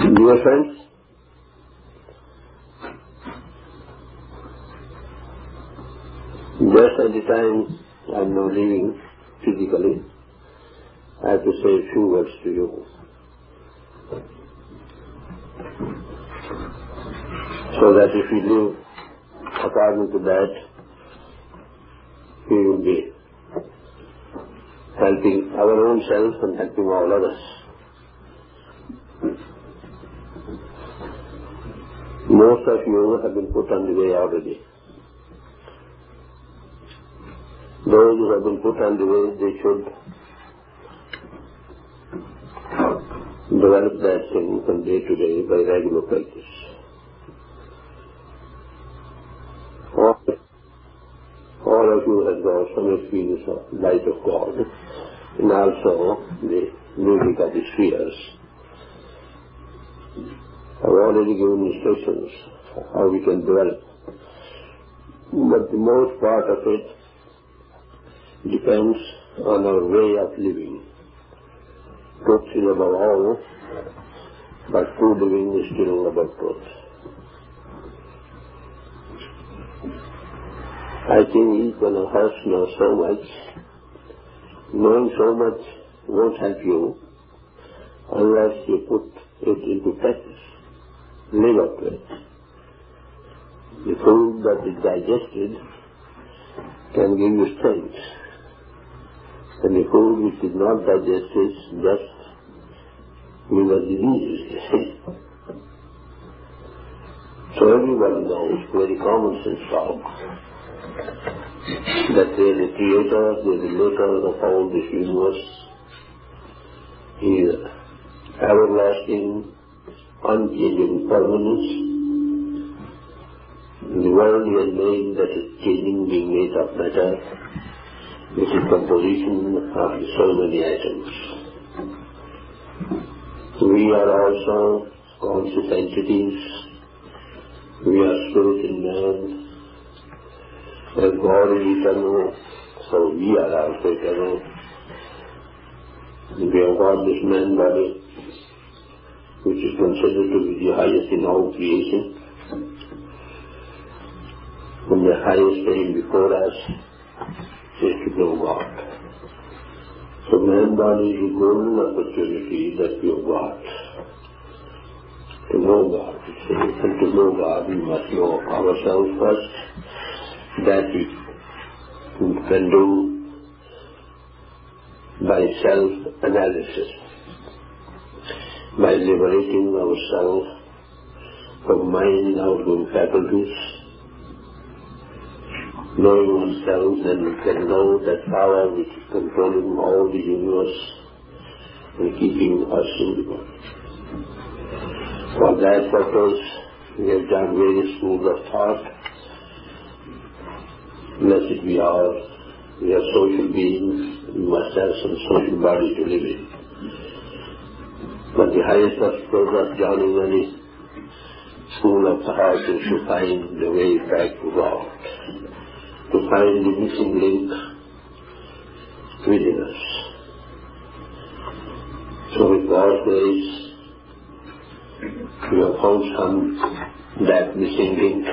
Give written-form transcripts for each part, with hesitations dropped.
Dear friends, just at the time I am now leaving physically, I have to say a few words to you, so that if we live according to that, we will be helping our own self and helping all others. Most of you have been put on the way already. Those who have been put on the way, they should develop that thing from day to day by regular practice. All of you have got some experience of light of God and also the music of the spheres. I've already given instructions how we can develop, but the most part of it depends on our way of living. Truth is above all, but true living is still above truth. I think each one of us knows so much. Knowing so much won't help you unless you put it into practice. Live up to it. The food that is digested can give you strength, and the food which is not digested just gives us diseases. So everybody knows, very common sense talk, that they are the creator, they are the maker of all this universe. He is everlasting, unchanging permanence. The world he has made that is changing, being made of matter, which is composition of so many atoms. We are also conscious entities. We are spirit in man. As God is eternal, so we are also eternal. We have got this man body, which is considered to be the highest in all creation. And the highest aim before us is to know God. So man body is a golden opportunity that we have got to know God. And to know God, we must know ourselves first. That we can do by self-analysis, by liberating ourselves from mind and outgoing faculties. Knowing oneself, then we can know that power which is controlling all the universe and keeping us in the body. For that purpose, we have done various schools of thought. Blessed we are social beings, we must have some social body to live in. But the highest purpose of joining any school of thought is to find the way back to God, to find the missing link within us. So with God's grace, we have found that missing link,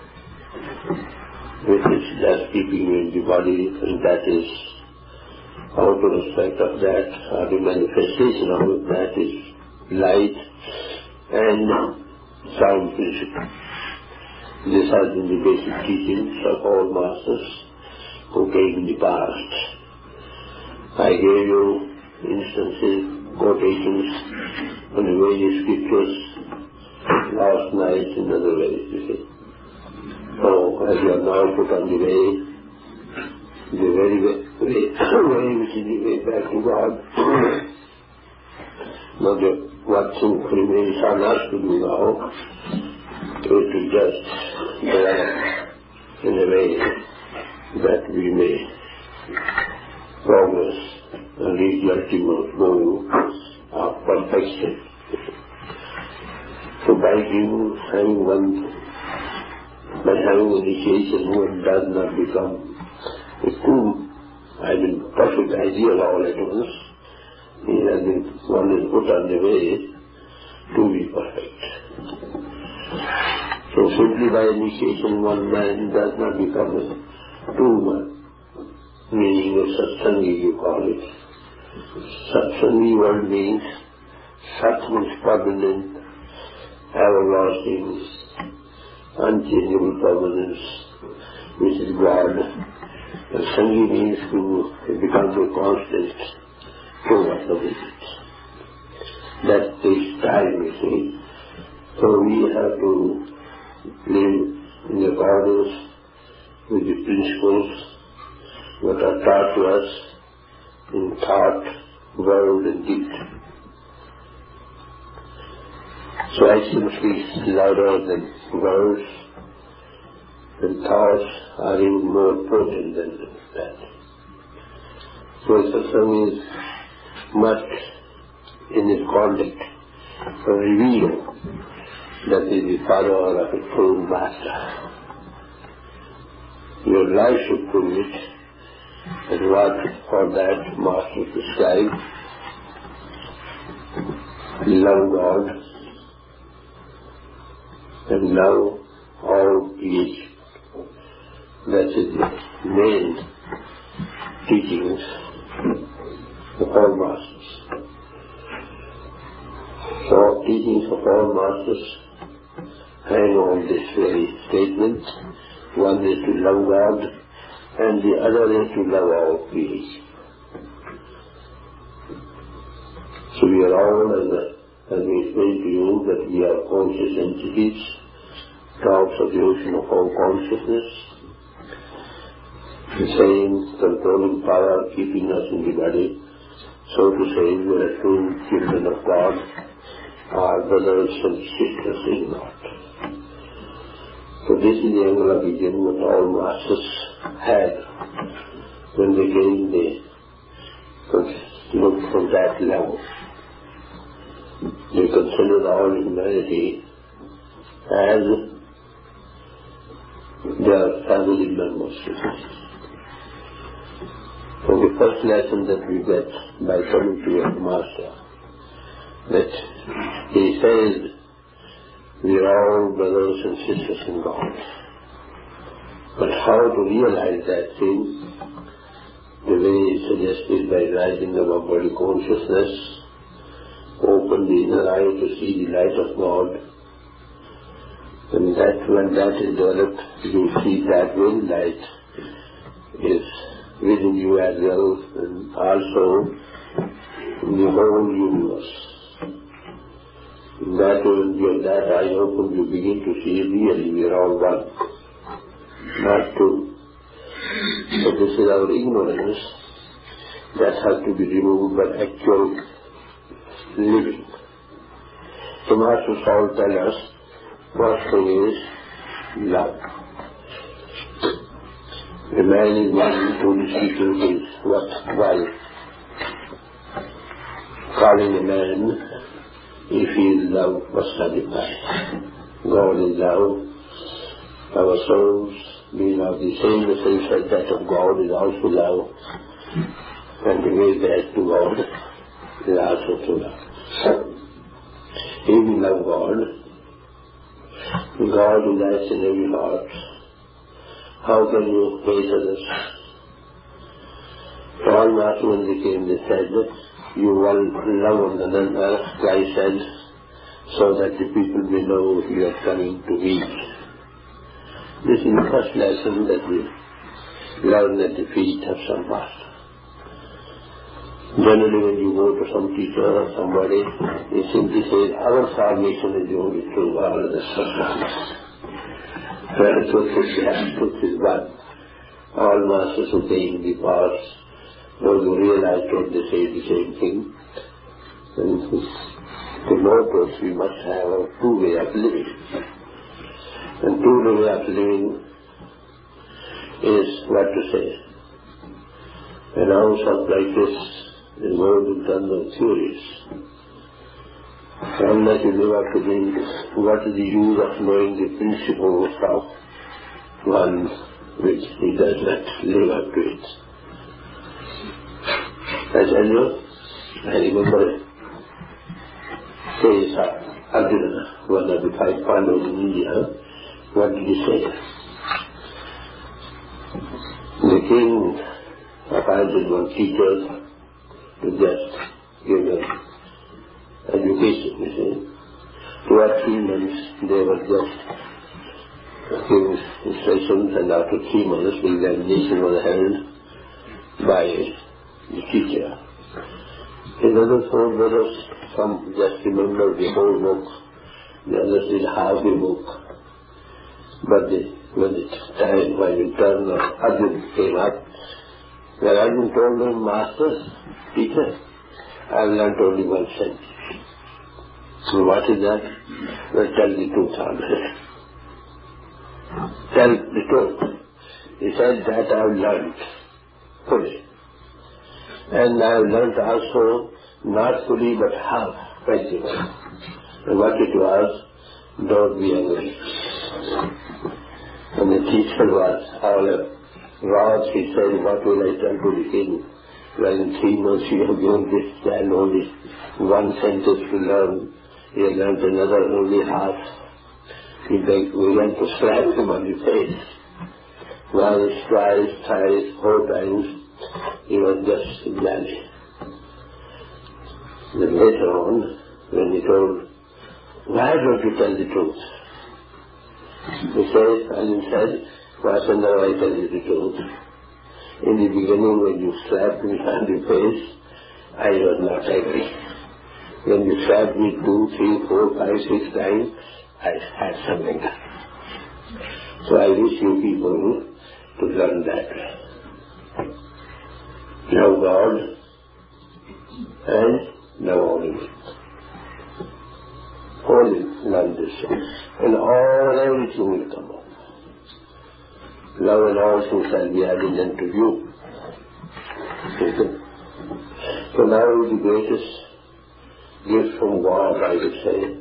which is just keeping you in the body, and that is outer aspect of that, the manifestation of that is light and sound principle. This has been the basic teachings of all masters who came in the past. I gave you instances, quotations from the various scriptures last night in other ways, you see. So, as you are now put on the way, the very way which is the way back to God, not what remains on us to do now, is to just develop in a way that we may progress and reach the ultimate goal of perfection. So by having initiation, one does not become a true, perfect ideal all at once. One is put on the way to be perfect. So simply by initiation one man does not become a true one, meaning a satsangi you call it. Satsangi word means Sat means permanent, everlasting, unchangeable permanence, which is God. And Sangi means to become a constant towards the visit. That takes time, you see. So we have to live in accordance with the principles that are taught to us in thought, word and deed. So action speaks louder than words, and thoughts are even more potent than that. So satsang is much in its conduct reveal that is the follower of a true master. Your life should prove it, and what for that master prescribed: love God and love all creation. That is the main teachings of all masters. So teachings of all masters hang on this very statement. One is to love God and the other is to love all creation. So we are all, as we explained to you, that we are conscious entities, tops of the ocean of all consciousness. The same controlling power keeping us in the body. So to say, we are true children of God, our brothers and sisters in God. So this is the angle of vision that all masters had. When they came, they looked from that level. They considered all humanity as their family members. So the first lesson that we get by coming to a master, that he says we are all brothers and sisters in God. But how to realize that thing, the way suggested by rising above body consciousness, open the inner eye to see the light of God, and that when that is developed, you see that very light is within you as well, and also in the whole universe. In that when that eye open, you begin to see really we are all one, not two. So this is our ignorance that has to be removed by actual living. So Masters all tell us first thing is love. A man is one who speaking is while calling a man, if he is love, must satisfy. God is love. Our souls being of the same essence as that of God is also love. And the way back to God is also to love. If we love God, God resides in every heart. How can you hate others? All Masters when they came, they said that you will love one another, Christ said, so that the people may know you are coming to me. This is the first lesson that we learn at the feet of some master. Generally when you go to some teacher or somebody, he simply says, our formation is the only true, all others are wrong. Truth is one. All masters who came in the past, those who realized what they say the same thing. And to know this, we must have a true way of living. And true way of living is what to say. An ounce of like this is more than tons of theories. Unless you live up to the, what is the use of knowing the principles of one which he does not live up to it. I tell you, I remember, say, sir, Arjuna, one of the 5 Pandavas in India, what did he say? The king appointed one teacher to just give them education, you see. 2 or 3 months they were just giving instructions, and after 3 months the examination was held by the teacher. In other 4 brothers, some just remembered the whole book, the others did half the book. But when the turn of Arjuna came up, when Arjuna told him, Master, teacher, I have learnt only 1 sentence. So what is that? Well, tell the truth on it. Tell the truth. He said that I have learnt fully. And I have learnt also not fully but half practical. And what it was, don't be angry. And the teacher was all wrath. He said, what will I tell to the king? Well, in 3 months you have given this child only 1 sentence to learn. He had learnt another only half. We went to slap him on the face. Once, twice, thrice, 4 times, he was just jolly. Then later on, when he told, why don't you tell the truth? He said, Arjuna said, Master, now I tell you the truth. In the beginning, when you slapped me on the face, I was not angry. When you slapped me 2, 3, 4, 5, 6 times, I had some anger. So I wish you people to learn that. Love God and love only me. Only learn this. And everything will come up. Love and all things shall be added unto you. Okay. So now is the greatest gift from God, I would say.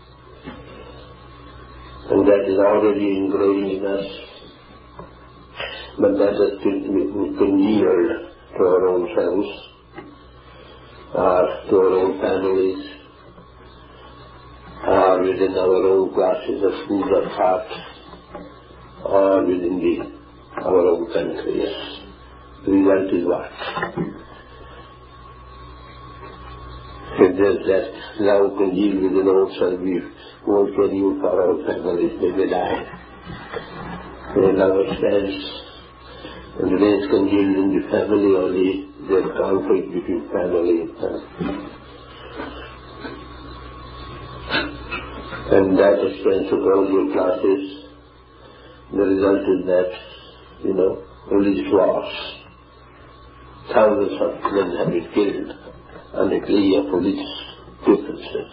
And that is already ingrained in us. But that has been yield to our own selves, or to our own families, or within our own classes of schools of thought, or within our own country. The result is what? If there's that love congealed within ourselves, we won't carry you for our families, they will die. When love stands and remains congealed in the family, only there's conflict between family and family. And that extends to all your classes. The result is that, police wars. Thousands of men have been killed on the plea of police differences.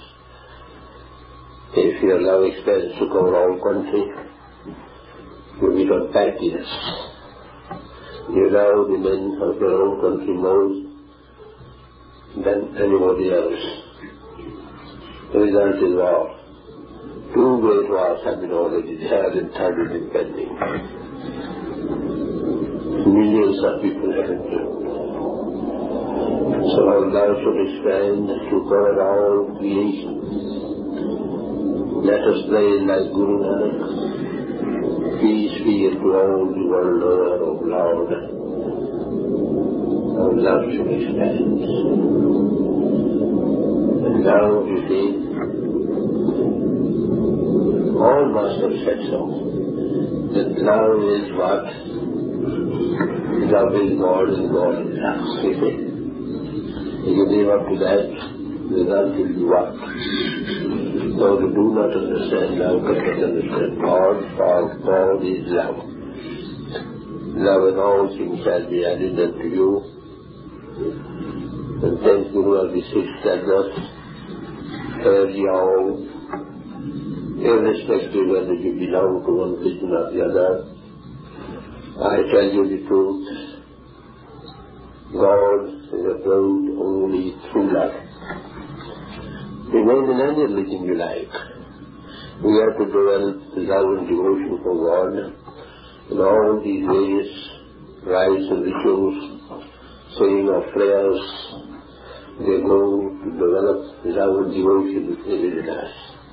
If your love extends to cover all country, you become pettiness. You love the men of your own country more than anybody else. The result is war. 2 great wars have been already there, and 3rd is impending. Millions of people have been killed. So our love should expand to cover all creation. Let us pray like Guru Nanak. Peace be into all the world over, O Lord. Our love should expand. And now you see, all masters said so, that love is what? Love is God and God is love. You see? If you live up to that, the result will be what? Those who do not understand love cannot understand God, for God is love. Love and all things shall be added unto you. And 10th Guru of the 6th tells us, hear ye all, irrespective whether you belong to one religion or the other, I tell you the truth. God is approved only through love. Remain in any religion you like. We have to develop love and devotion for God. In all these various rites and rituals, saying of prayers, they go to develop love and devotion within us.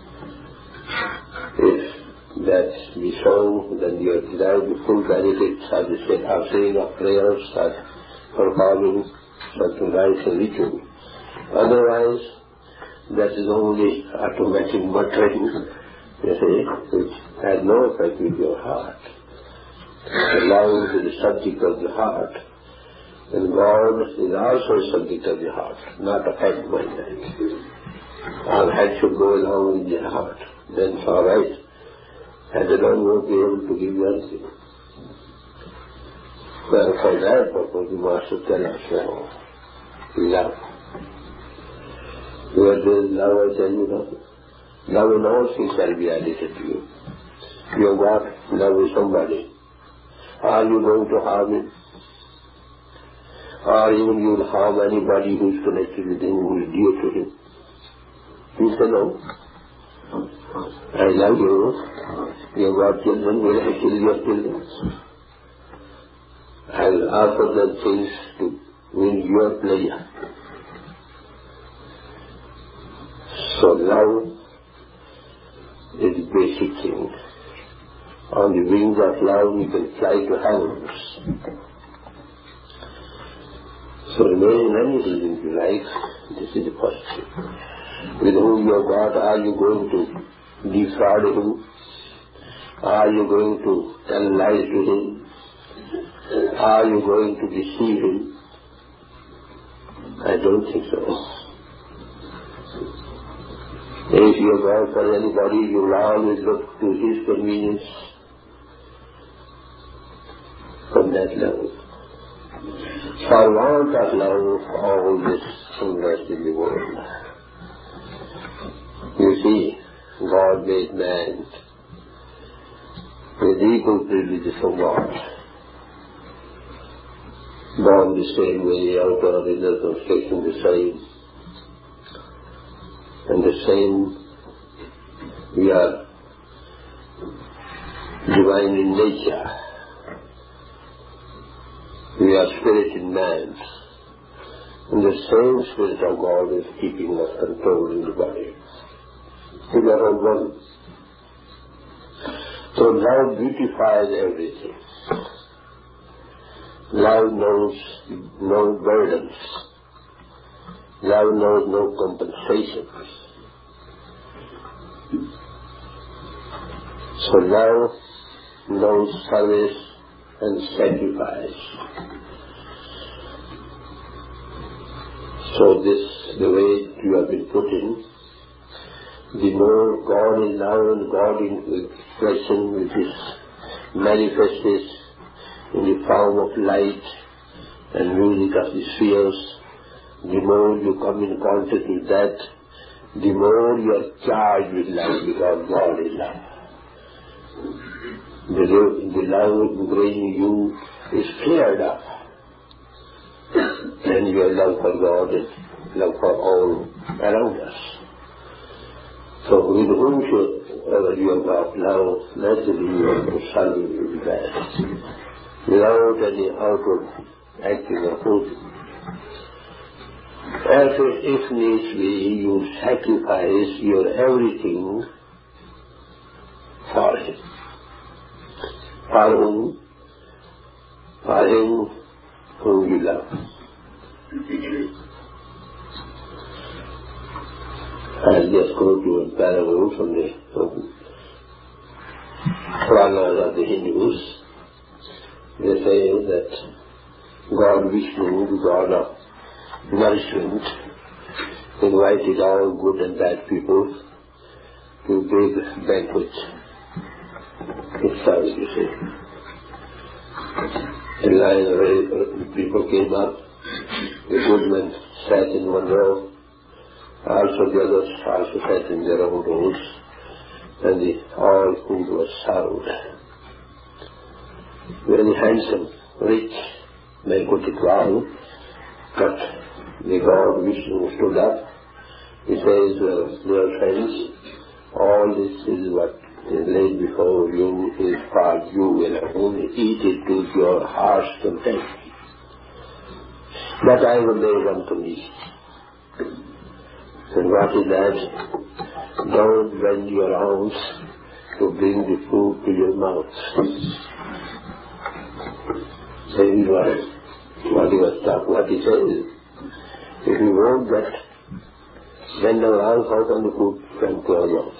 If that be so, then your derived full benefits of saying of prayers, or performing certain rites and rituals. Otherwise, that is only automatic muttering, which has no effect with your heart. The love is the subject of the heart, and God is also a subject of the heart, not a head by that. Our head should go along with the heart, then it's all right. And they don't won't be able to give you anything. Well, for that purpose, the Master tells us now, love. Where there is love, I tell you now, love in all things shall be added to you. You have got love with somebody. Are you going to harm him? Or even you will harm anybody who is connected with him, who is dear to him? You say no. I love you. You have got children, will I kill your children? I will offer them things to win your pleasure. So love is the basic thing. On the wings of love you can fly to heavens. So remain in any religion you like, this is the first thing. With whom you have got, are you going to defraud him? Are you going to tell lies to him? Are you going to deceive him? I don't think so. If you have gone for anybody, you will always look to his convenience from that level. For want of love, all this unrest in the world. You see, God made man with equal privileges from God. Born the same way, outer and inner construction the same. And the same, we are divine in nature. We are spirit in man. And the same Spirit of God is keeping us controlled in the body. We are all one. So love beautifies everything. Love knows no burdens. Love knows no compensations. So love knows service and sacrifice. So this, the way you have been put in, the more God in love and God in expression which is manifested in the form of light and music of the spheres, the more you come in contact with that, the more you are charged with love because God is love. The love in you is cleared up. And your love for God and love for all around us. So with whomsoever you have got love, naturally you are serving with that. Without any outward acting or thinking. As if needs be, you sacrifice your everything for him. For whom? For him whom you love. I'll just go to a parable from the Puranas of the Hindus. They say that God Vishnu, the God of nourishment, invited all good and bad people to a big banquet. It's service, you see. A line of people came up. The good men sat in one row. Also the others also sat in their own rows. And all food was served. Very handsome, rich banquet it was, but the God Vishnu stood up. He says, dear friends, all this is what is laid before you is for you alone. Eat it to your heart's content. But I will lay one condition. And what is that? Don't bend your arms to bring the food to your mouth. Saying what he says. If you want that, bend our arms, how can the food come to our mouth?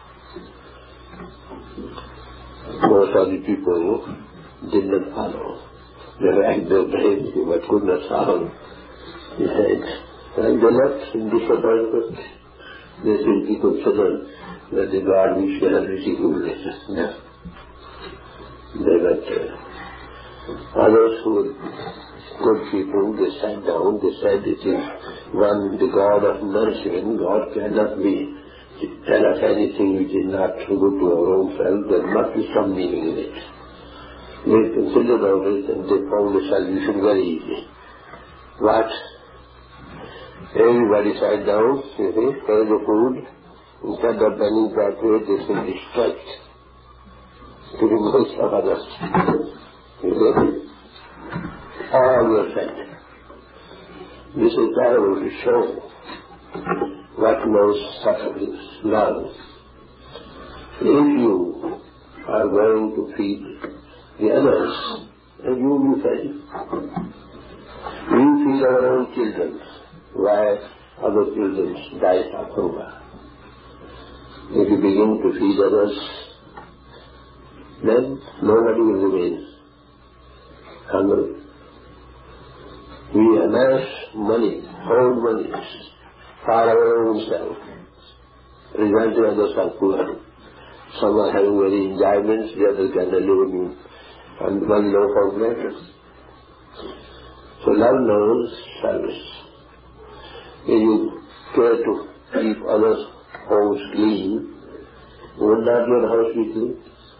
Most of the people did not follow. They racked their brains, but could not solve. He said, and they left in disappointment. They simply considered that the God which they had received no. They went there. Others who were good people, they sat down, they said, it is one, the God of nourishment. God cannot tell us anything which is not good to our own self. There must be some meaning in it. They considered all this and they found the solution very easy. What? Everybody sat down, you see, for the food. Instead of bending that way, they simply stretched to the most of others. You see? All were fed. This is terrible to show what most sufferings love. If you are going to feed the others, and you will be fed. We feed our own children, while other children die of hunger. If you begin to feed others, then nobody will remain hungry. We amass money, whole monies, for our own self. Resulting others are poor. Some are having very enjoyments, the others can live on one loaf of bread. So love knows service. If you care to keep others' homes clean, would not your house be clean?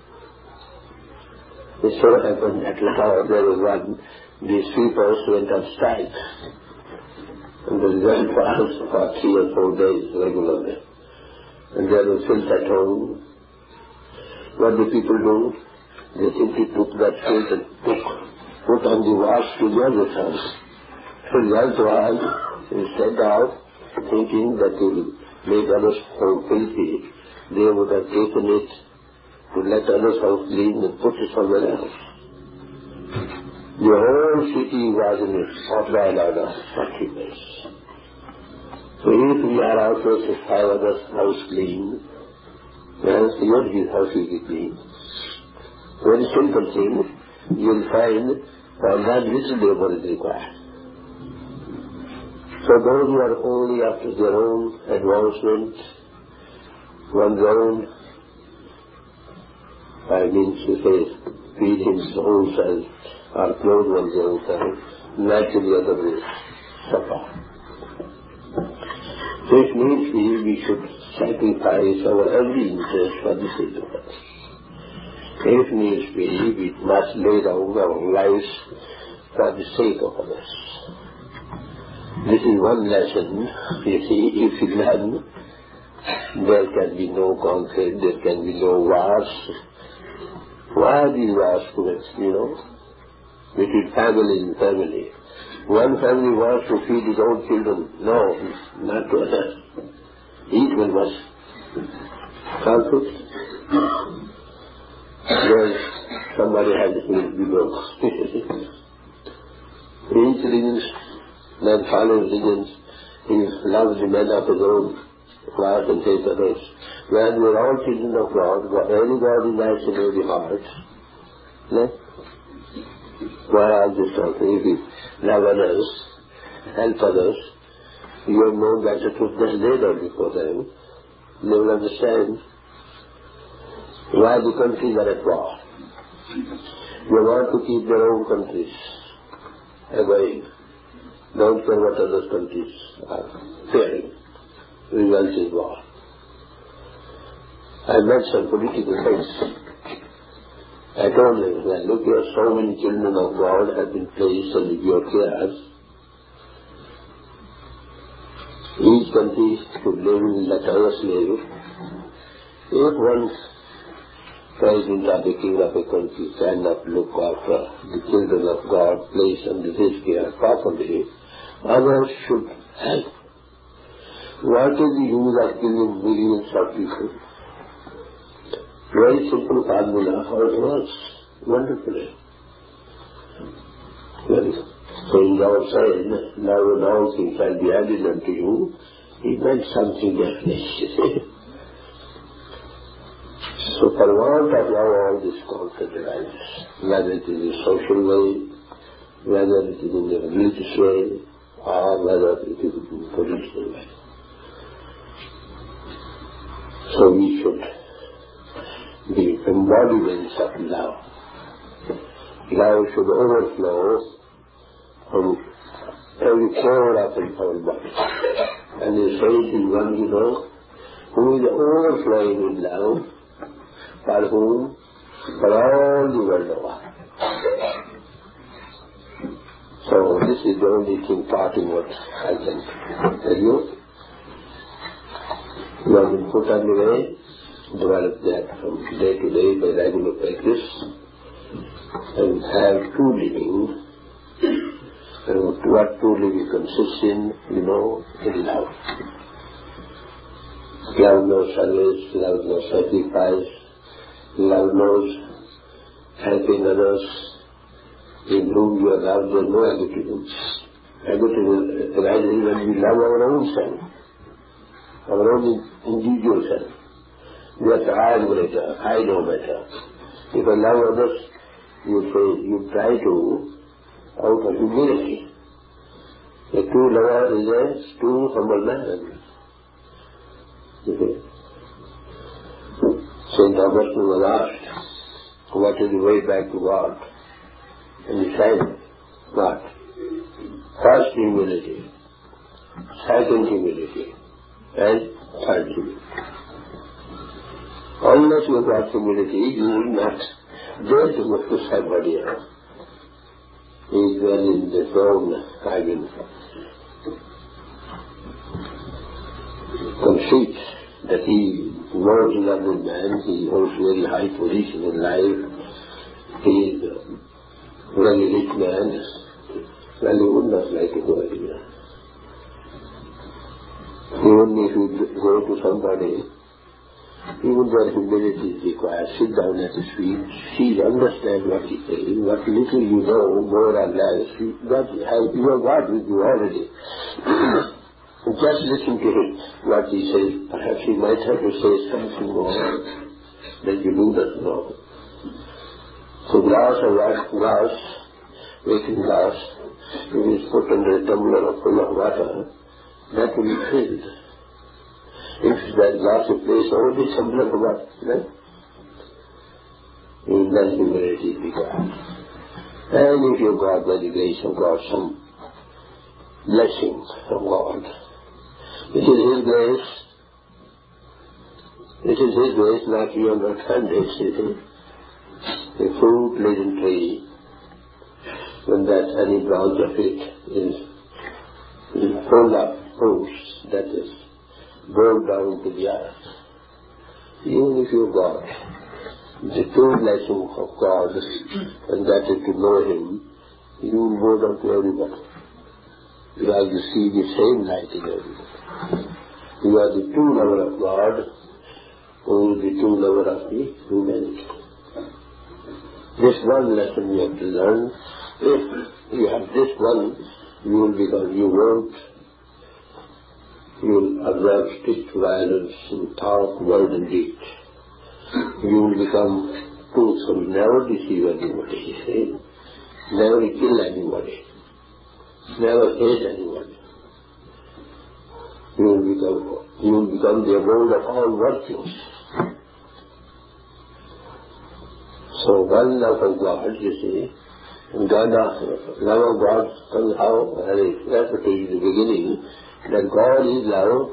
It so happened at Lahore there was one, the sweepers went on strike. And the result was for 3 or 4 days regularly. And there was filth at home. What do people do? They simply took that filth and put on the wash to the other house. The result was, instead of thinking that they will make others home filthy, they would have taken it to let others house clean and put it somewhere else. The whole city was in a hostile order for 3 days. So if we are also to have others house clean, well, your house will be clean. Very simple thing, you will find for that little labor is required. So those who are only after their own advancement, one's own, I mean to say, feed his own self, or clothe one's own self, naturally other will suffer. So it means we should sacrifice our every interest for the sake of others. If needs be, we must lay down our lives for the sake of others. This is one lesson, you see, if you learn, there can be no conflict, there can be no wars. Why are these wars, between family and family? One family wants to feed his own children. No, not to others. Each one must conflict. Then somebody has to be broke. Each religion, man follows religions, he loves the men of his own class and hates others. When we are all children of God, every God is actually the heart. No? Why all this talking? If you love others, help others, you have no better truth than they know before them. They will understand why the countries are at war. They want to keep their own countries away. Don't care what other countries are fearing. Result is war. I met some political heads. I told them that, look here, so many children of God have been placed under your care. Each country should live in that other slave. If one president or the king of a country cannot look after the children of God placed under his care properly, others should help. What is the use of killing millions of people? Very simple formula, how it works wonderfully. So in our side, now and all things shall be added unto you, he meant something definite. So for want of love, all this conflict arises, whether it is in a social way, whether it is in a religious way, or whether it is in a political way. So we should be embodiments of love. Love should overflow from every pore of our body. And they say it in one, who is overflowing with love, for whom? For all the world over. So this is the only thing taught in what I can tell you. You have been put on the way, develop that from day to day by regular practice, and have true living. And what true living consists in, in love. Love knows service, love knows sacrifice, love knows helping others. In whom you are loved, there is no egotism. Egotism arises when we love our own self, our own individual self. Yes, I am greater, I know better. If I love others, you try to, out of humility. A true lover is a true humble man. St. Augustine was asked, what is the way back to God? And he said, what? First humility, second humility, and third humility. Unless you have got humility, you will not dare to go to somebody else. He is well in the own, conceit that he knows another man, he holds very high position in life, he is a very rich man, well, he would not like to go anywhere. Even if you go to somebody, even their humility is required. Sit down at his feet, see, understand what he says, what little you know, more or less, that you have got with you already. Just listen to him, what he says. Perhaps he might have to say something more that you do not know. So glass, waking glass, if it is put under a tumbler full of water, that will be filled. If that glass is placed over the tumbler of water, right? Then humility is required. And if you got by the grace of God some blessing from God, it is His grace. It is His grace, not you are not handed. A fruit laden tree, when that any branch of it is full of fruits, that is brought down to the earth. Even if you got the true blessing of God, and that is to know Him, you will go down to everybody. Because you see the same light in everybody. You are the true lover of God, who is the true lover of the humanity. This one lesson you have to learn. If you have this one, you will become, you will observe strict violence in thought, word and deed. You will become truthful, never deceive anybody, never kill anybody, never hate anybody. You will become the abode of all virtues. So one love of God, you see, love of God somehow, as I referred to in the beginning, that God is love,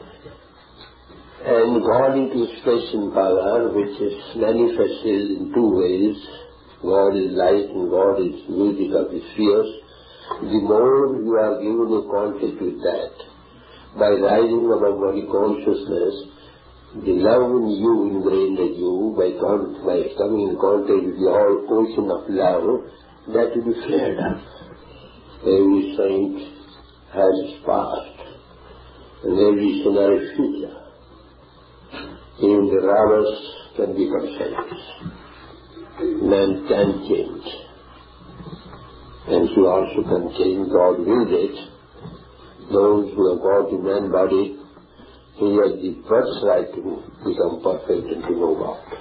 and God into expression power, which is manifested in two ways. God is light and God is music of the spheres. The more you are given a contact with that, by rising above body consciousness, the love in you, ingrained in you, by coming in contact with the whole ocean of love, that will be flared up. Every saint has his past. and every scenario is future. Even the robbers can become saints. Man can change. And he also can change. God wills it. Those who have got the man body, he has the birthright to become perfect and to know God.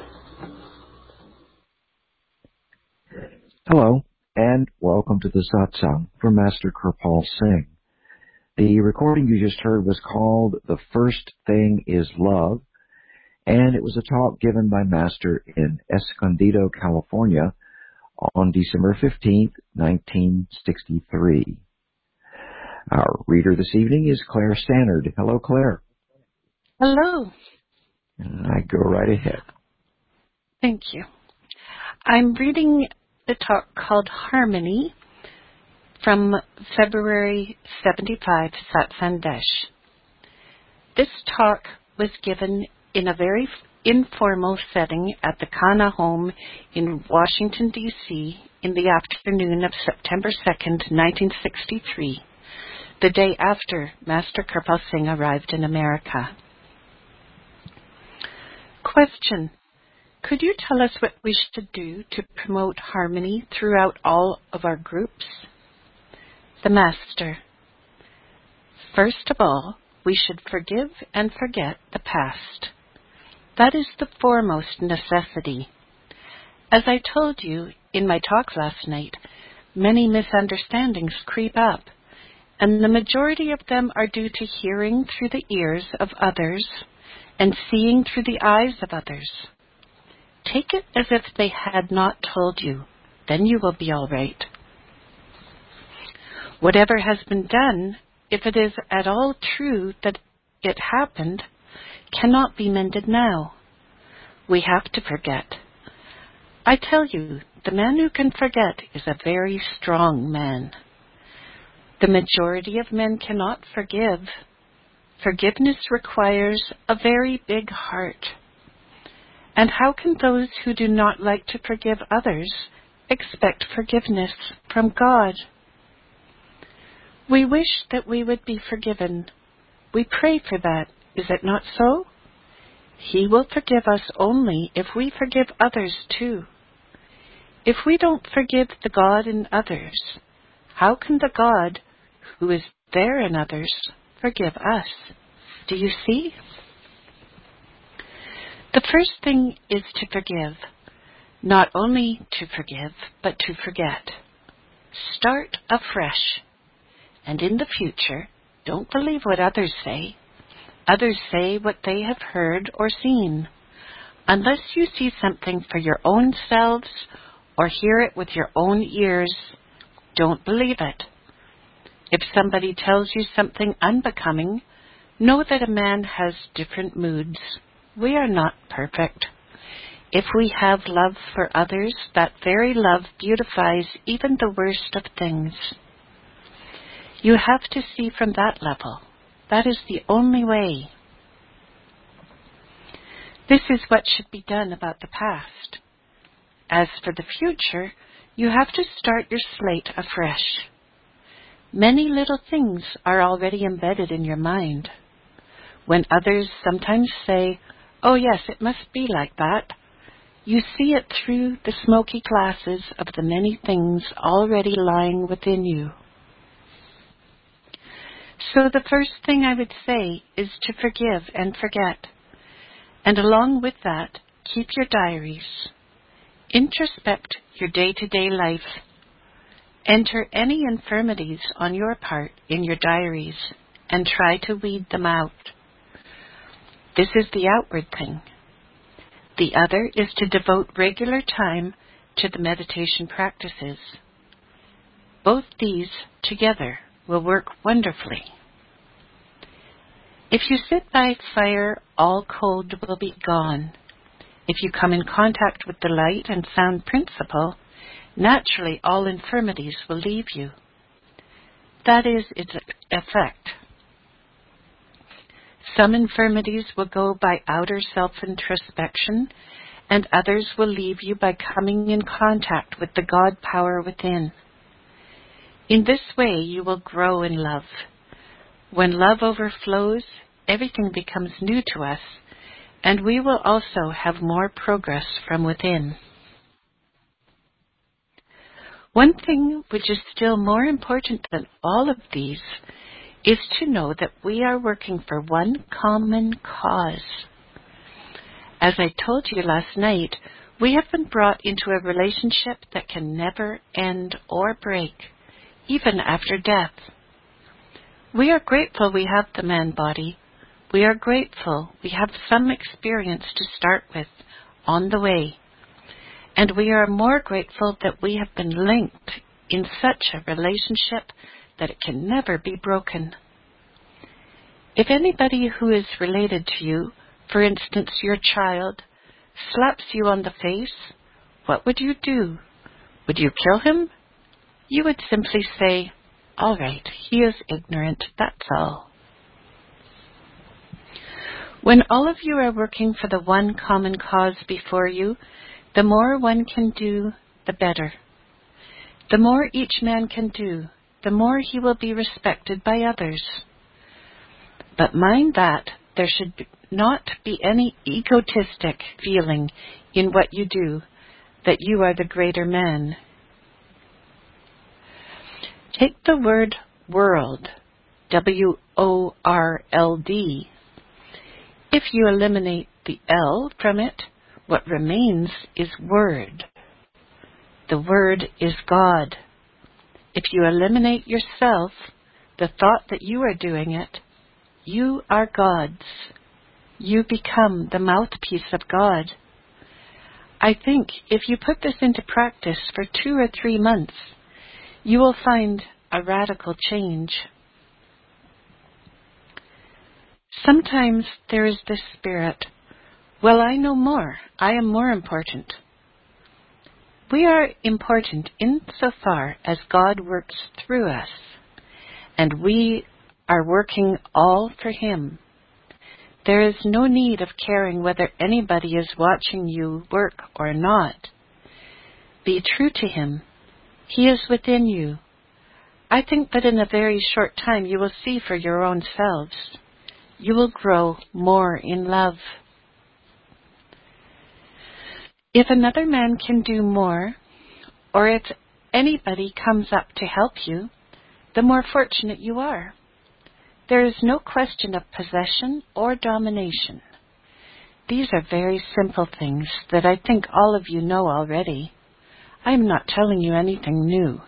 Hello, and welcome to the satsang from Master Kirpal Singh. The recording you just heard was called The First Thing is Love, and it was a talk given by Master in Escondido, California on December 15th, 1963. Our reader this evening is Claire Stannard. Hello, Claire. Hello. I go right ahead. Thank you. I'm reading the talk called Harmony from February 75, Satsang. This talk was given in a very informal setting at the Kana home in Washington, D.C. in the afternoon of September 2nd, 1963, the day after Master Kirpal Singh arrived in America. Question: could you tell us what we should do to promote harmony throughout all of our groups? The Master: first of all, we should forgive and forget the past. That is the foremost necessity. As I told you in my talk last night, many misunderstandings creep up, and the majority of them are due to hearing through the ears of others and seeing through the eyes of others. Take it as if they had not told you, then you will be all right. Whatever has been done, if it is at all true that it happened, cannot be mended now. We have to forget. I tell you, the man who can forget is a very strong man. The majority of men cannot forgive. Forgiveness requires a very big heart. And how can those who do not like to forgive others expect forgiveness from God? We wish that we would be forgiven. We pray for that, is it not so? He will forgive us only if we forgive others too. If we don't forgive the God in others, how can the God who is there in others forgive us? Do you see? The first thing is to forgive. Not only to forgive, but to forget. Start afresh. And in the future, don't believe what others say. Others say what they have heard or seen. Unless you see something for your own selves or hear it with your own ears, don't believe it. If somebody tells you something unbecoming, know that a man has different moods. We are not perfect. If we have love for others, that very love beautifies even the worst of things. You have to see from that level. That is the only way. This is what should be done about the past. As for the future, you have to start your slate afresh. Many little things are already embedded in your mind. When others sometimes say, "Oh yes, it must be like that," you see it through the smoky glasses of the many things already lying within you. So the first thing I would say is to forgive and forget. And along with that, keep your diaries. Introspect your day-to-day life. Enter any infirmities on your part in your diaries and try to weed them out. This is the outward thing. The other is to devote regular time to the meditation practices. Both these together will work wonderfully. If you sit by fire, all cold will be gone. If you come in contact with the light and sound principle, naturally all infirmities will leave you. That is its effect. Some infirmities will go by outer self-introspection, and others will leave you by coming in contact with the God power within. In this way you will grow in love. When love overflows, everything becomes new to us, and we will also have more progress from within. One thing which is still more important than all of these is to know that we are working for one common cause. As I told you last night, we have been brought into a relationship that can never end or break, even after death. We are grateful we have the man body. We are grateful we have some experience to start with on the way. And we are more grateful that we have been linked in such a relationship that it can never be broken. If anybody who is related to you, for instance your child, slaps you on the face, what would you do? Would you kill him? You would simply say, "All right, he is ignorant, that's all." When all of you are working for the one common cause before you, the more one can do, the better. The more each man can do, the more he will be respected by others. But mind that there should not be any egotistic feeling in what you do, that you are the greater man. Take the word world, W-O-R-L-D. If you eliminate the L from it, what remains is word. The word is God. If you eliminate yourself, the thought that you are doing it, you are God's. You become the mouthpiece of God. I think if you put this into practice for 2 or 3 months, you will find a radical change. Sometimes there is this spirit, well, I know more. I am more important. We are important insofar as God works through us, and we are working all for Him. There is no need of caring whether anybody is watching you work or not. Be true to Him. He is within you. I think that in a very short time you will see for your own selves. You will grow more in love. If another man can do more, or if anybody comes up to help you, the more fortunate you are. There is no question of possession or domination. These are very simple things that I think all of you know already. I am not telling you anything new.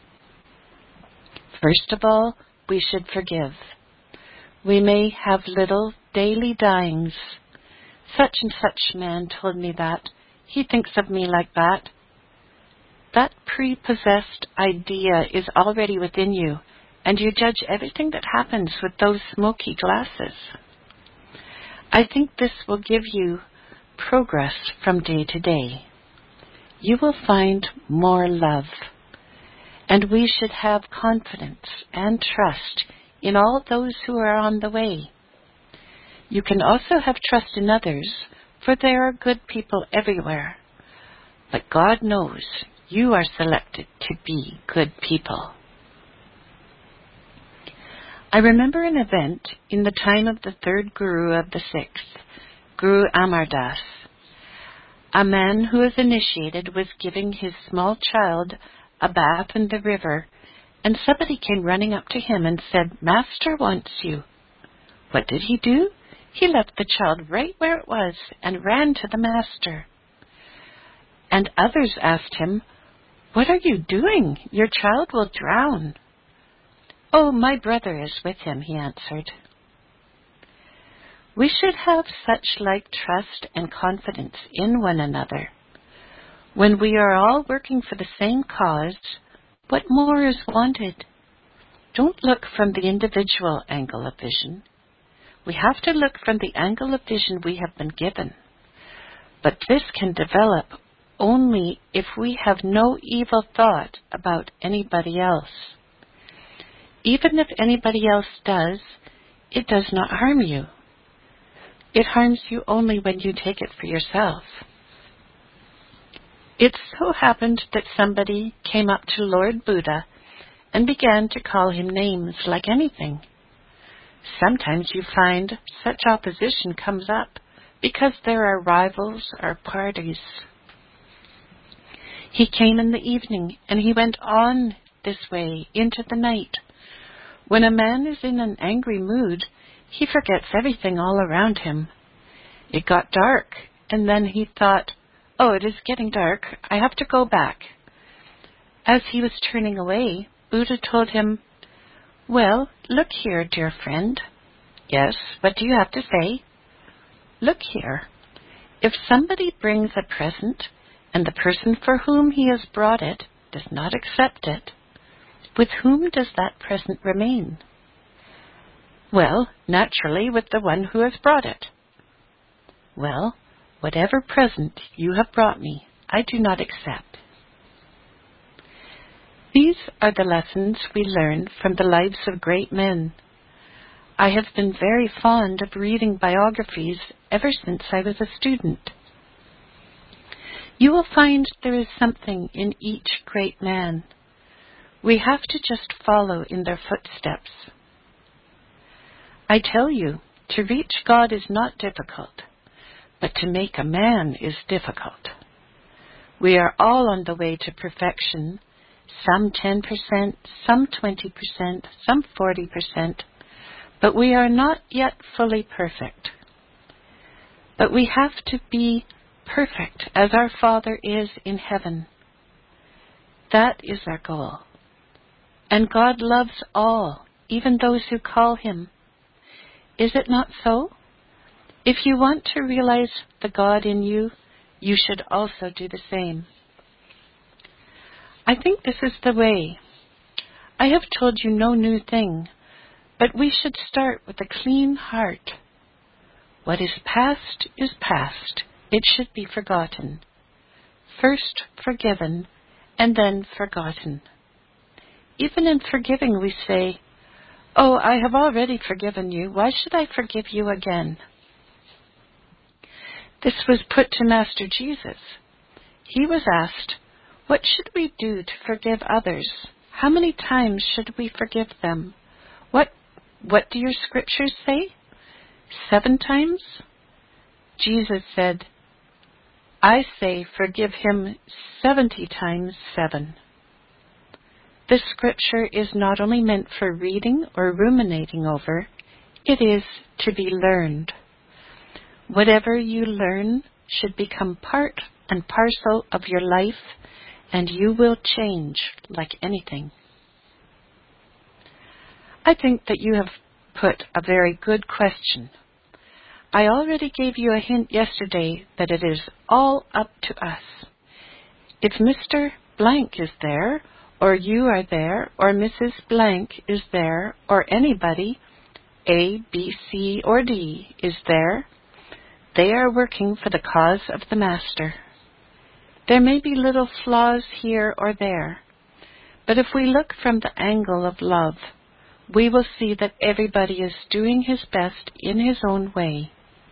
First of all, we should forgive. We may have little daily dyings. Such and such man told me that. He thinks of me like that. That prepossessed idea is already within you, and you judge everything that happens with those smoky glasses. I think this will give you progress from day to day. You will find more love, and we should have confidence and trust in all those who are on the way. You can also have trust in others, for there are good people everywhere. But God knows you are selected to be good people. I remember an event in the time of the third Guru of the sixth, Guru Amar Das. A man who was initiated was giving his small child a bath in the river, and somebody came running up to him and said, "Master wants you." What did he do? He left the child right where it was and ran to the master. And others asked him, "What are you doing? Your child will drown." "Oh, my brother is with him," he answered. We should have such like trust and confidence in one another. When we are all working for the same cause, what more is wanted? Don't look from the individual angle of vision. We have to look from the angle of vision we have been given. But this can develop only if we have no evil thought about anybody else. Even if anybody else does, it does not harm you. It harms you only when you take it for yourself. It so happened that somebody came up to Lord Buddha and began to call him names like anything. Sometimes you find such opposition comes up because there are rivals or parties. He came in the evening, and he went on this way into the night. When a man is in an angry mood, he forgets everything all around him. It got dark, and then he thought, "Oh, it is getting dark. I have to go back." As he was turning away, Buddha told him, "Well, look here, dear friend." "Yes, what do you have to say?" "Look here. If somebody brings a present, and the person for whom he has brought it does not accept it, with whom does that present remain?" "Well, naturally with the one who has brought it." "Well, whatever present you have brought me, I do not accept." These are the lessons we learn from the lives of great men. I have been very fond of reading biographies ever since I was a student. You will find there is something in each great man. We have to just follow in their footsteps. I tell you, to reach God is not difficult, but to make a man is difficult. We are all on the way to perfection, some 10%, some 20%, some 40%, but we are not yet fully perfect. But we have to be perfect as our Father is in heaven. That is our goal. And God loves all, even those who call him. Is it not so? If you want to realize the God in you, you should also do the same. I think this is the way. I have told you no new thing, but we should start with a clean heart. What is past is past. It should be forgotten. First forgiven, and then forgotten. Even in forgiving we say, "Oh, I have already forgiven you. Why should I forgive you again?" This was put to Master Jesus. He was asked, "What should we do to forgive others? How many times should we forgive them? What do your scriptures say? 7 times? Jesus said, "I say forgive him 70 times 7. This scripture is not only meant for reading or ruminating over, it is to be learned. Whatever you learn should become part and parcel of your life, and you will change like anything. I think that you have put a very good question. I already gave you a hint yesterday that it is all up to us. If Mr. Blank is there, or you are there, or Mrs. Blank is there, or anybody, A, B, C, or D, is there, they are working for the cause of the Master. There may be little flaws here or there, but if we look from the angle of love, we will see that everybody is doing his best in his own way.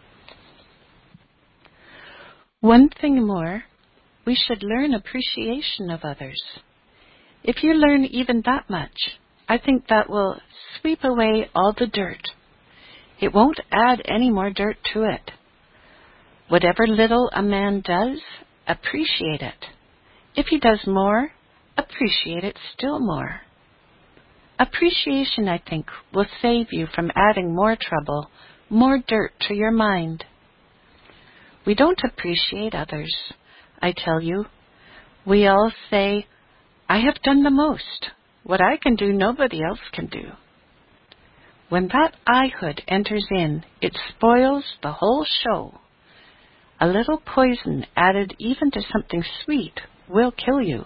One thing more, we should learn appreciation of others. If you learn even that much, I think that will sweep away all the dirt. It won't add any more dirt to it. Whatever little a man does, appreciate it. If he does more, appreciate it still more. Appreciation, I think, will save you from adding more trouble, more dirt to your mind. We don't appreciate others, I tell you. We all say, "I have done the most. What I can do, nobody else can do." When that I-hood enters in, it spoils the whole show. A little poison added even to something sweet will kill you.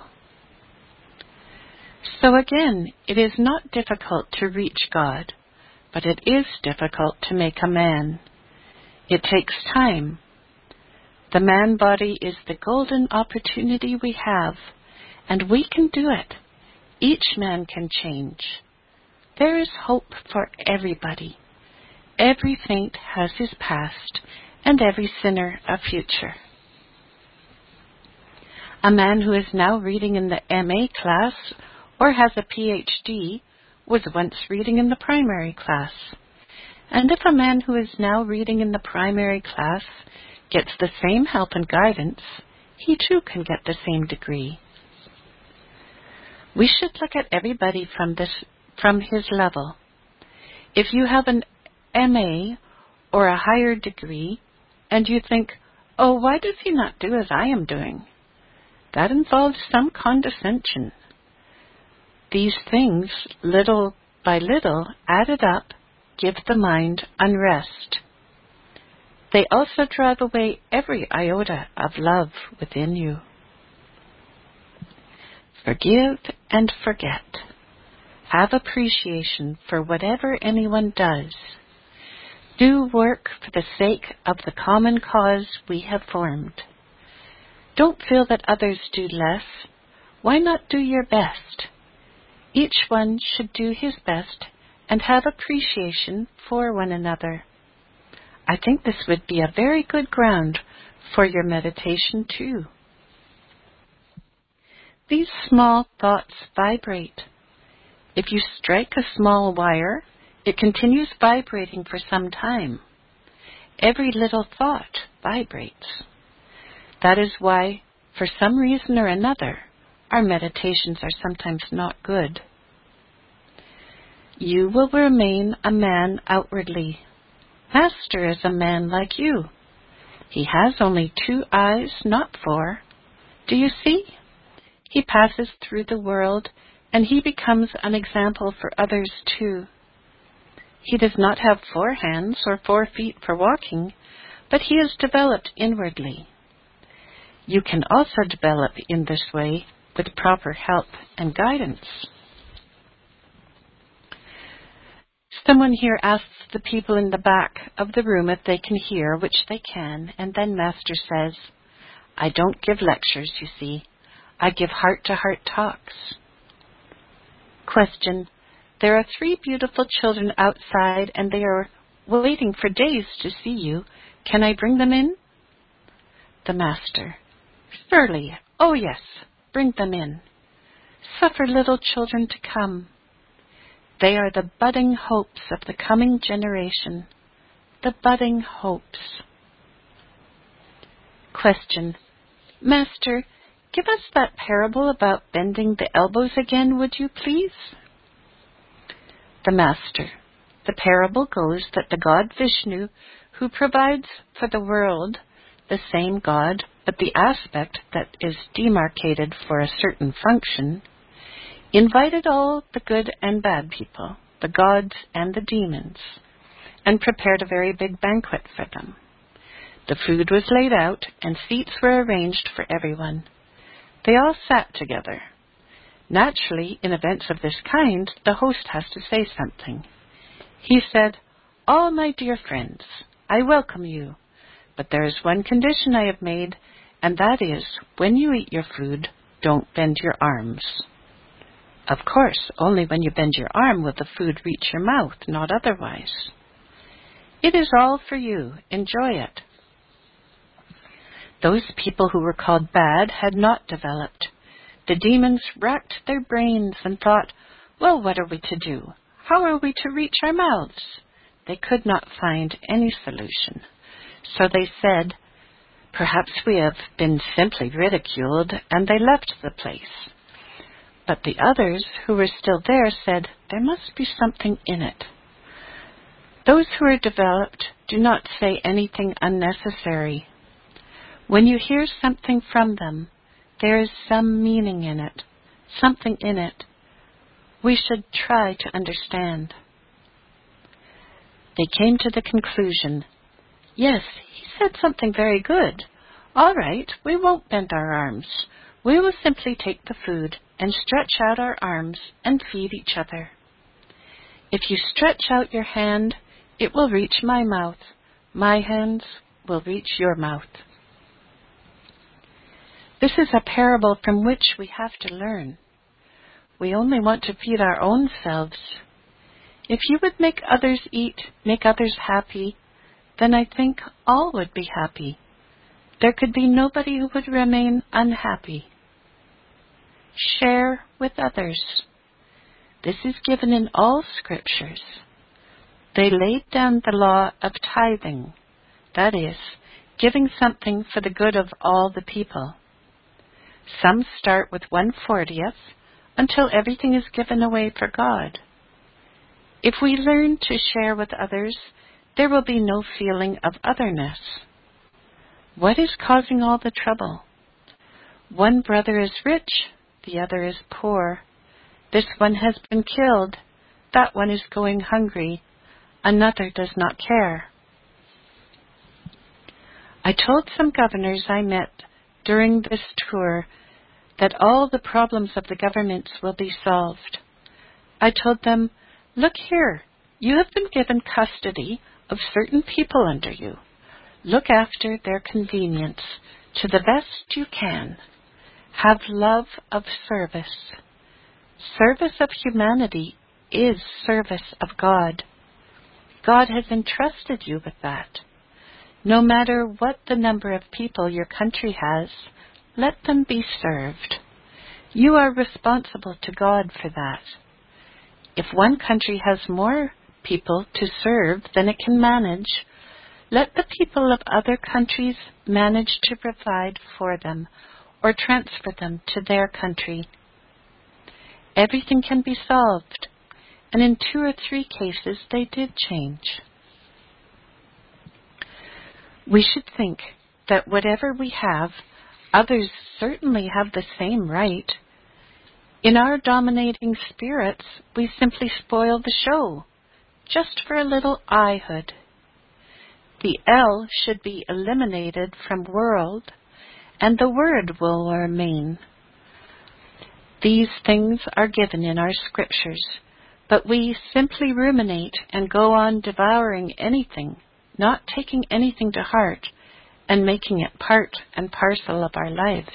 So again, it is not difficult to reach God, but it is difficult to make a man. It takes time. The man body is the golden opportunity we have, and we can do it. Each man can change. There is hope for everybody. Every saint has his past, and every sinner a future. A man who is now reading in the MA class or has a PhD was once reading in the primary class. And if a man who is now reading in the primary class gets the same help and guidance, he too can get the same degree. We should look at everybody from his level. If you have an MA or a higher degree, and you think, oh, why does he not do as I am doing? That involves some condescension. These things, little by little, added up, give the mind unrest. They also drive away every iota of love within you. Forgive and forget. Have appreciation for whatever anyone does. Do work for the sake of the common cause we have formed. Don't feel that others do less. Why not do your best? Each one should do his best and have appreciation for one another. I think this would be a very good ground for your meditation too. These small thoughts vibrate. If you strike a small wire, it continues vibrating for some time. Every little thought vibrates. That is why, for some reason or another, our meditations are sometimes not good. You will remain a man outwardly. Master is a man like you. He has only 2 eyes, not 4. Do you see? He passes through the world, and he becomes an example for others too. He does not have 4 hands or 4 feet for walking, but he is developed inwardly. You can also develop in this way with proper help and guidance. Someone here asks the people in the back of the room if they can hear, which they can, and then Master says, I don't give lectures, you see. I give heart-to-heart talks. Question. There are 3 beautiful children outside, and they are waiting for days to see you. Can I bring them in? The Master. Surely. Oh, yes. Bring them in. Suffer little children to come. They are the budding hopes of the coming generation. The budding hopes. Question. Master, give us that parable about bending the elbows again, would you please? The Master. The parable goes that the god Vishnu, who provides for the world, the same God, but the aspect that is demarcated for a certain function, invited all the good and bad people, the gods and the demons, and prepared a very big banquet for them. The food was laid out, and seats were arranged for everyone. They all sat together. Naturally, in events of this kind, the host has to say something. He said, All my dear friends, I welcome you, but there is one condition I have made, and that is, when you eat your food, don't bend your arms. Of course, only when you bend your arm will the food reach your mouth, not otherwise. It is all for you. Enjoy it. Those people who were called bad had not developed. The demons racked their brains and thought, well, what are we to do? How are we to reach our mouths? They could not find any solution. So they said, perhaps we have been simply ridiculed, and they left the place. But the others who were still there said, there must be something in it. Those who are developed do not say anything unnecessary. When you hear something from them, there is some meaning in it, something in it. We should try to understand. They came to the conclusion, yes, he said something very good. All right, we won't bend our arms. We will simply take the food and stretch out our arms and feed each other. If you stretch out your hand, it will reach my mouth. My hands will reach your mouth. This is a parable from which we have to learn. We only want to feed our own selves. If you would make others eat, make others happy, then I think all would be happy. There could be nobody who would remain unhappy. Share with others. This is given in all scriptures. They laid down the law of tithing, that is, giving something for the good of all the people. Some start with 1/40th until everything is given away for God. If we learn to share with others, there will be no feeling of otherness. What is causing all the trouble? One brother is rich, the other is poor. This one has been killed, that one is going hungry, another does not care. I told some governors I met during this tour that all the problems of the governments will be solved. I told them, look here, you have been given custody of certain people under you. Look after their convenience to the best you can. Have love of service. Service of humanity is service of God. God has entrusted you with that. No matter what the number of people your country has, let them be served. You are responsible to God for that. If one country has more people to serve than it can manage, let the people of other countries manage to provide for them or transfer them to their country. Everything can be solved, and in 2 or 3 cases they did change. We should think that whatever we have, others certainly have the same right. In our dominating spirits, we simply spoil the show, just for a little I-hood. The L should be eliminated from world, and the word will remain. These things are given in our scriptures, but we simply ruminate and go on devouring anything, not taking anything to heart, and making it part and parcel of our lives.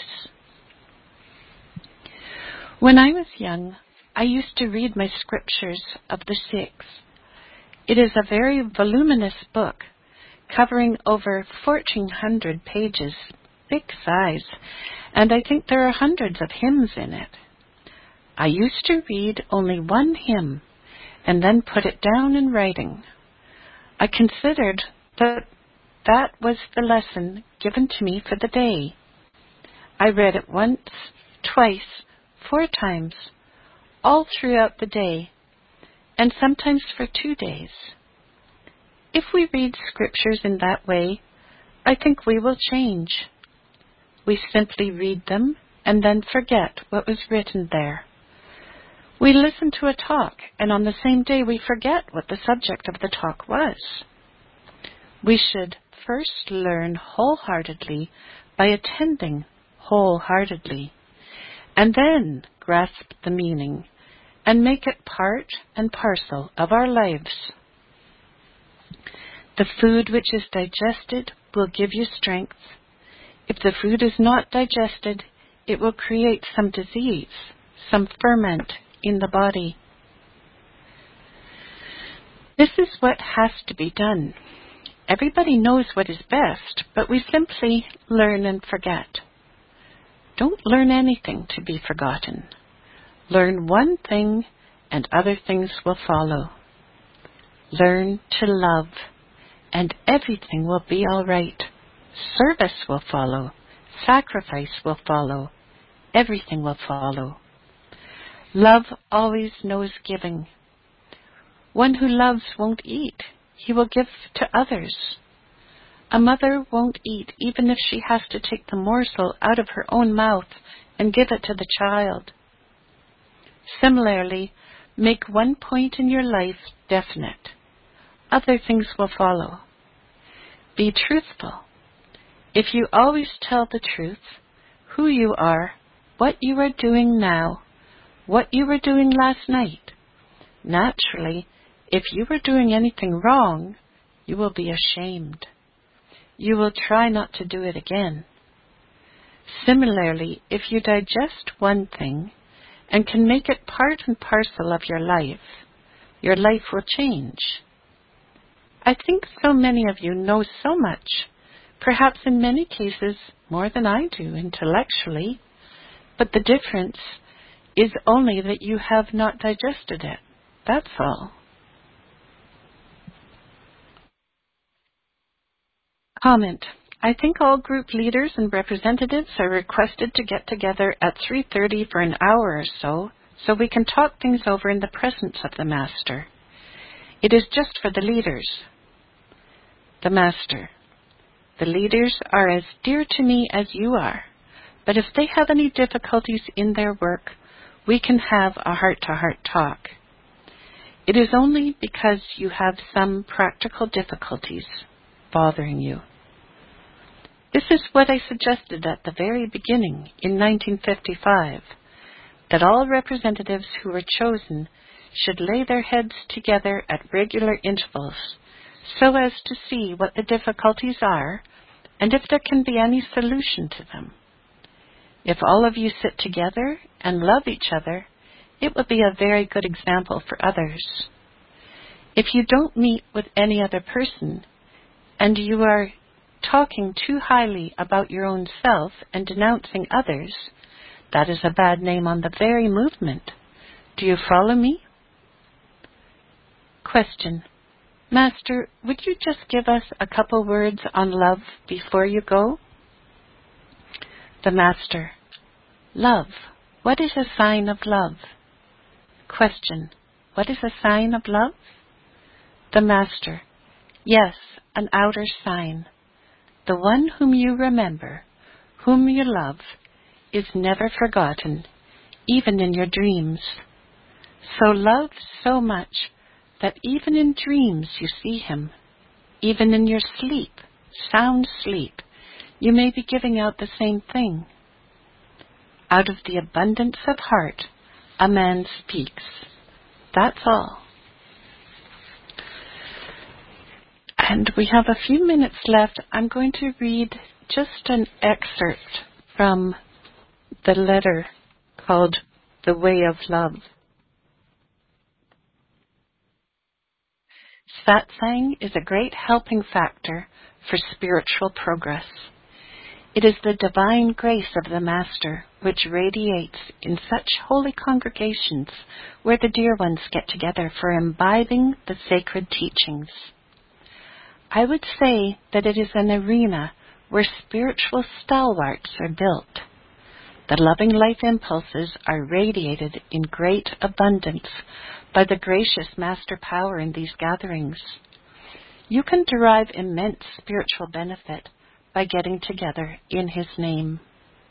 When I was young, I used to read my scriptures of the 6. It is a very voluminous book, covering over 1,400 pages, big size, and I think there are hundreds of hymns in it. I used to read only one hymn and then put it down in writing. I considered that was the lesson given to me for the day. I read it once, twice, 4 times, all throughout the day, and sometimes for 2 days. If we read scriptures in that way, I think we will change. We simply read them and then forget what was written there. We listen to a talk, and on the same day we forget what the subject of the talk was. We should first learn wholeheartedly by attending wholeheartedly, and then grasp the meaning and make it part and parcel of our lives. The food which is digested will give you strength. If the food is not digested, it will create some disease, some ferment in the body. This is what has to be done. Everybody knows what is best, but we simply learn and forget. Don't learn anything to be forgotten. Learn one thing and other things will follow. Learn to love, and everything will be all right. Service will follow. Sacrifice will follow. Everything will follow. Love always knows giving. One who loves won't eat. He will give to others. A mother won't eat even if she has to take the morsel out of her own mouth and give it to the child. Similarly, make one point in your life definite. Other things will follow. Be truthful. If you always tell the truth, who you are, what you are doing now, what you were doing last night, naturally, if you were doing anything wrong, you will be ashamed. You will try not to do it again. Similarly, if you digest one thing and can make it part and parcel of your life will change. I think so many of you know so much, perhaps in many cases more than I do intellectually, but the difference is only that you have not digested it. That's all. Comment. I think all group leaders and representatives are requested to get together at 3:30 for an hour or so we can talk things over in the presence of the Master. It is just for the leaders. The Master. The leaders are as dear to me as you are, but if they have any difficulties in their work, we can have a heart-to-heart talk. It is only because you have some practical difficulties bothering you. This is what I suggested at the very beginning in 1955, that all representatives who were chosen should lay their heads together at regular intervals so as to see what the difficulties are and if there can be any solution to them. If all of you sit together and love each other, it will be a very good example for others. If you don't meet with any other person and you are talking too highly about your own self and denouncing others, that is a bad name on the very movement. Do you follow me? Question. Master, would you just give us a couple words on love before you go? The Master. Love. What is a sign of love? Question. What is a sign of love? The Master. Yes, an outer sign. The one whom you remember, whom you love, is never forgotten, even in your dreams. So love so much that even in dreams you see him. Even in your sleep, sound sleep, you may be giving out the same thing. Out of the abundance of heart, a man speaks. That's all. And we have a few minutes left. I'm going to read just an excerpt from the letter called The Way of Love. Satsang is a great helping factor for spiritual progress. It is the divine grace of the Master which radiates in such holy congregations where the dear ones get together for imbibing the sacred teachings. I would say that it is an arena where spiritual stalwarts are built. The loving life impulses are radiated in great abundance by the gracious Master Power in these gatherings. You can derive immense spiritual benefit by getting together in His name.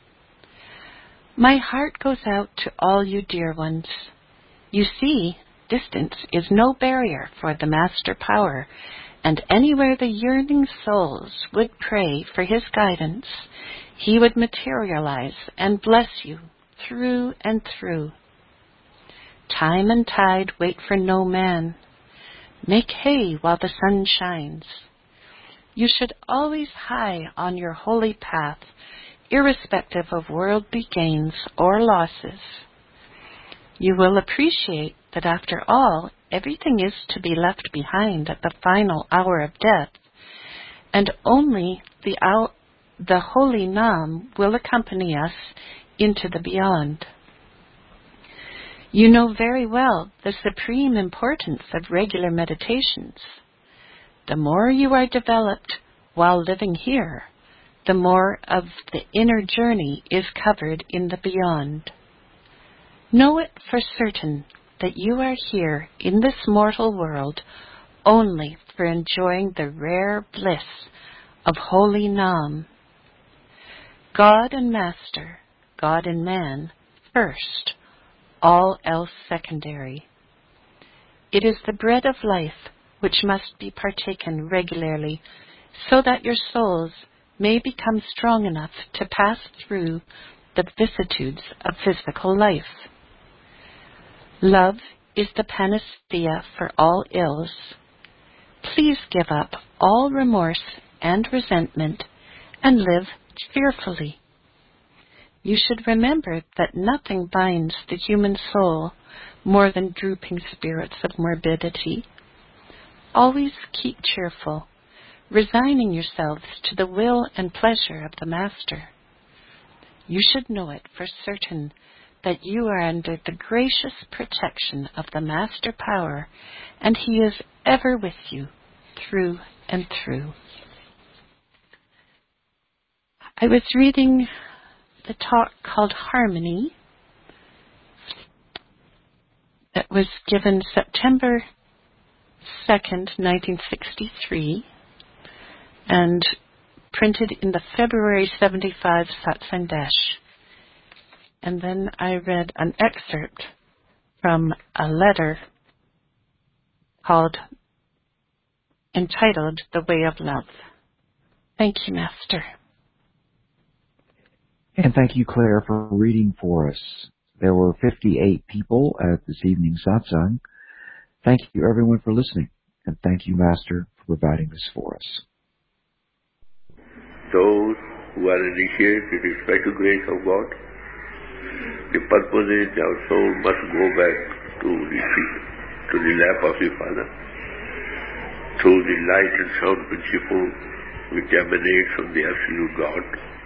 My heart goes out to all you dear ones. You see, distance is no barrier for the Master Power, and anywhere the yearning souls would pray for His guidance, He would materialize and bless you through and through. Time and tide wait for no man. Make hay while the sun shines. You should always hie on your holy path, irrespective of worldly gains or losses. You will appreciate that after all, everything is to be left behind at the final hour of death, and only the holy Nam will accompany us into the beyond. You know very well the supreme importance of regular meditations. The more you are developed while living here, the more of the inner journey is covered in the beyond. Know it for certain that you are here in this mortal world only for enjoying the rare bliss of holy Nam. God and Master, God and man, first, all else secondary. It is the bread of life which must be partaken regularly so that your souls may become strong enough to pass through the vicissitudes of physical life. Love is the panacea for all ills. Please give up all remorse and resentment and live cheerfully. You should remember that nothing binds the human soul more than drooping spirits of morbidity. Always keep cheerful, resigning yourselves to the will and pleasure of the Master. You should know it for certain that you are under the gracious protection of the Master Power, and He is ever with you, through and through. I was reading the talk called Harmony that was given September 2nd, 1963, and printed in the February 75 Satsang Desh. And then I read an excerpt from a letter entitled The Way of Love. Thank you, Master. And thank you, Claire, for reading for us. There were 58 people at this evening's satsang. Thank you, everyone, for listening. And thank you, Master, for providing this for us. Those who are initiated with the special grace of God, the purpose is our soul must go back to the lap of the Father through the light and sound principle which emanates from the Absolute God.